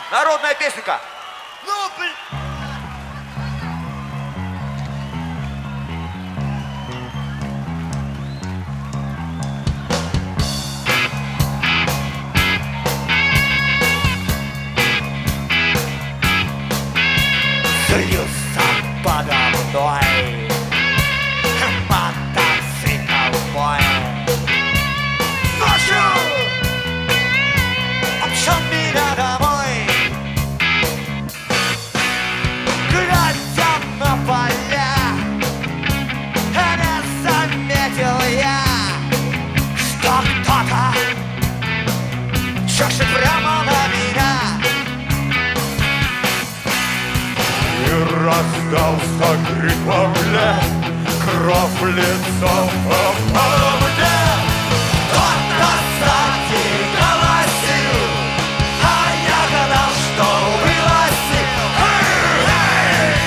Народная песенка. Ну, блин. Слился подо мной мотоцикл мой. Ночью умчал меня домой, глядя на поля, не заметил я, что кто-то чешет прямо на меня. И раздался крик во мне, кровь лицом попала мне. Кто-то сзади голосил, а я гадал, что вылазил. Эй!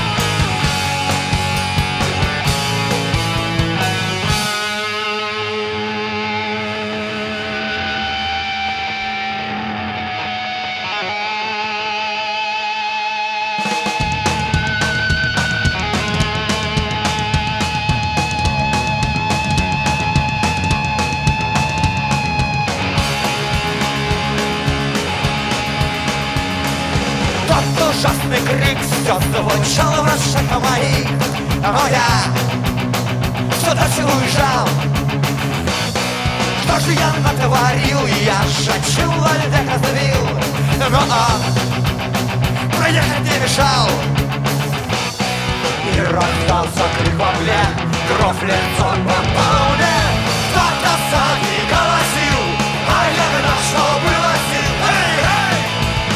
Тот ужасный крик все звучал в ушах моих, но я все дальше уезжал. Что же я натворил? Я же человек раздавил, но он проехать не мешал. И раздался крик во мне, кровь лицом попал мне. Кто-то сзади голосил, а я гадал, что вылазил. Эй, эй!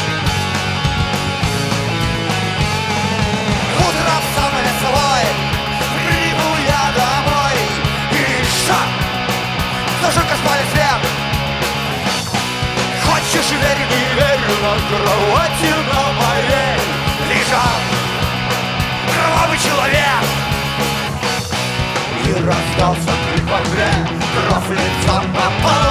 Утром сам лицевой прибыл я домой. И шаг, зажег асфальт свет. Хочешь верь, не верь, на кровати на моей лежал кровавый человек. И раздался крик во мне, кровь лицом попал